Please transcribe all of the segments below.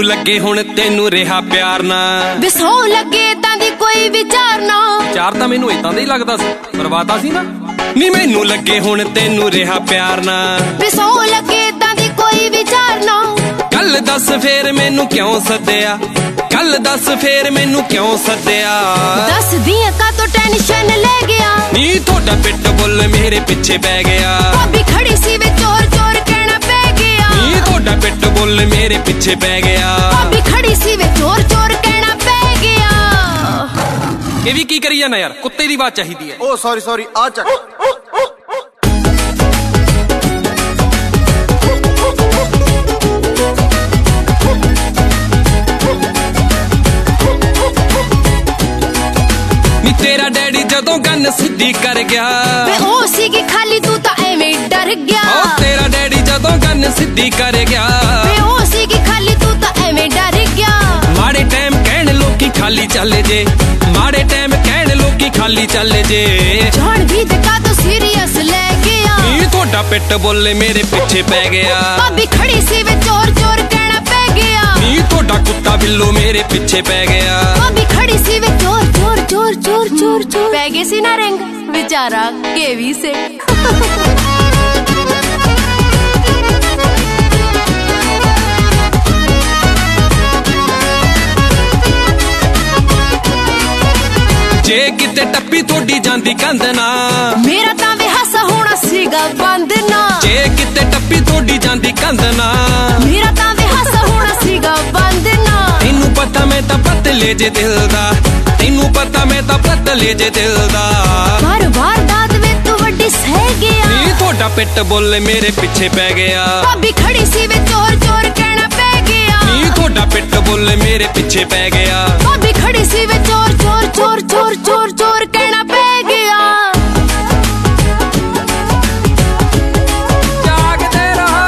लगे हुण तेनू रिहा प्यार ना वे सौ लगे तां दी कोई विचार ना चार तां मैनू इदां दा ही लगदा सी परवाता सी ना नी मैनू लगे हुण तेनू रिहा प्यार ना वे सौ लगे तां दी कोई विचार ना कल दस फेर मैनू क्यों सद्दिया कल दस फेर मैनू क्यों सद्दिया दस दियां का तो टेंशन ले गया नी थोड़ा पिट बुल मेरे पीछे पै गया भाभी खड़ी सी वे चोर चोर कहना पै गया नी थोड़ा पिट बुल मेरे पीछे पै गया भाभी खड़ी सी वे चोर चोर कहना पै गया ये भी की करी जाना यार कुत्ते दी बात चाहिदी है ओ सॉरी सॉरी आ चक तेरा डैडी जदों गन सीधी कर गया वे ओ सीगी खाली तू तां एवें डर गया ओ तेरा डैडी जदों गन सीधी कर गया वे ओ सीगी खाली तू तां एवें डर गया माड़े टाइम कहण लोकी खाली चले जे माड़े टाइम कहण लोकी खाली चले जे जान भी दका तो सीरियस ले गया नी थोड़ा पिट बोले मेरे पीछे पै गया भाभी खड़ी सी वे चोर चोर कहना पै गया नी थोड़ा कुत्ता बिल्लो मेरे पीछे पै गया भाभी खड़ी सी वे चोर चोर चोर चोर चोर चोर पै गई सी ना रंग बेचारा केवी से जे किते टप्पी थोड़ी जांदी कंध ना मेरा तां वे हासा होना सीगा बंद ना जे किते टप्पी थोड़ी जांदी कंध ना मेरा तां वे हासा होना सीगा बंद ना तैनू पता मैं तां पतले जे दिल दा तैनू पता मैं तां पतले जे दिल दा बार बार दाद वे तू वड्डी सह गया नी थोड़ा पिट बोले मेरे पीछे पै गया भाभी खड़ी सी वे चोर चोर कहना पै गया नी थोड़ा पिट बोले मेरे पीछे पै गया भाभी खड़ी सी वे चोर चोर चोर चोर चोर चोर कहना पै गया जागते रहो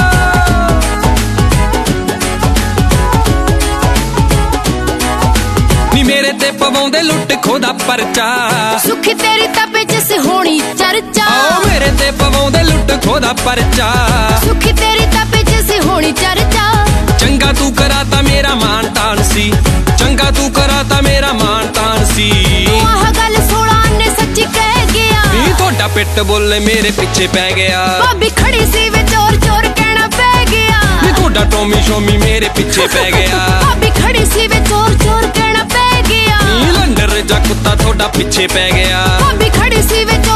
नी मेरे ते पवाउंदे लुट खोदा परचा सुखी तेरी तपे च से होनी चर्चा ओ मेरे ते पवाउंदे लुट खोदा परचा सुखी तेरी तपे च से होनी चर्चा चंगा तू कराता मेरा मान तान सी चंगा तू कराता मेरा मान तान सी तू आह गल 16 ने सच्ची कह गया नी थोड़ा पिट बोले मेरे पीछे पै गया भाभी खड़ी सी वे चोर चोर कहना पै गया नी थोड़ा टोमी शोमी मेरे पीछे पै गया भाभी खड़ी सी वे चोर चोर कहना पै गया नी लंडर जा कुत्ता थोड़ा पीछे पै गया भाभी खड़ी सी वे